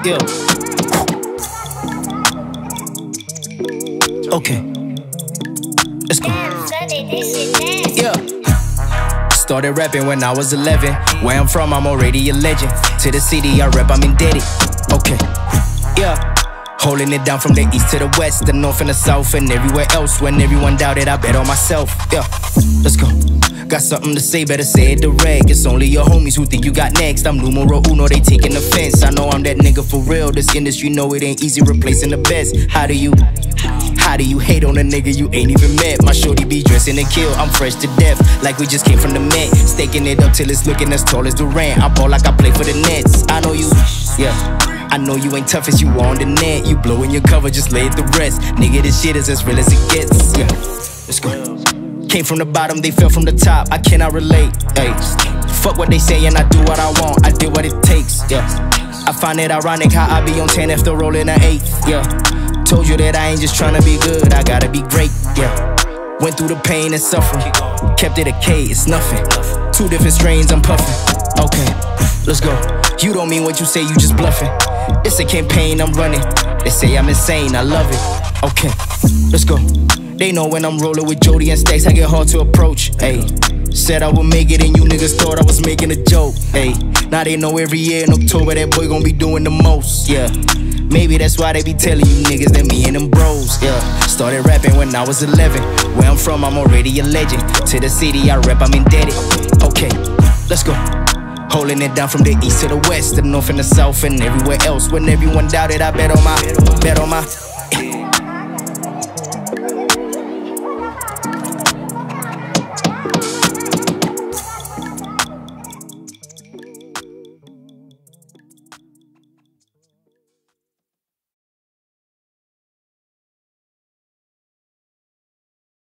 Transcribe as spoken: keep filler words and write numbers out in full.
Yeah. Okay. Let's go. Yeah. Started rapping when I was eleven. Where I'm from, I'm already a legend. To the city I rap, I'm indebted. Okay. Yeah. Holding it down from the east to the west, the north and the south, and everywhere else. When everyone doubted, I bet on myself. Yeah, let's go. Got something to say, better say it direct. It's only your homies who think you got next. I'm numero uno, they taking offense. I know I'm that nigga for real. This industry know it ain't easy replacing the best. How do you, how do you hate on a nigga you ain't even met? My shorty be dressing to kill, I'm fresh to death. Like we just came from the Met. Staking it up till it's looking as tall as Durant. I ball like I play for the Nets. I know you, yeah. I know you ain't tough as you on the net. You blowing your cover, just lay it the rest. Nigga, this shit is as real as it gets. Yeah, let's go. Came from the bottom, they fell from the top. I cannot relate. Hey, fuck what they say and I do what I want. I did what it takes. Yeah, I find it ironic how I be on ten after rolling an eight. Yeah, told you that I ain't just tryna be good, I gotta be great. Yeah, went through the pain and suffering, kept it a K, it's nothing. Two different strains, I'm puffing. Okay, let's go. You don't mean what you say, you just bluffing. It's a campaign I'm running. They say I'm insane, I love it. Okay, let's go. They know when I'm rolling with Jody and Stacks, I get hard to approach. Ayy, said I would make it and you niggas thought I was making a joke. Ayy, now they know every year in October that boy gon' be doing the most. Yeah, maybe that's why they be telling you niggas that me and them bros. Yeah, started rapping when I was eleven. Where I'm from, I'm already a legend. To the city I rap, I'm indebted. Okay, let's go. Holding it down from the east to the west, the north and the south, and everywhere else. When everyone doubted, I bet on my, bet on my.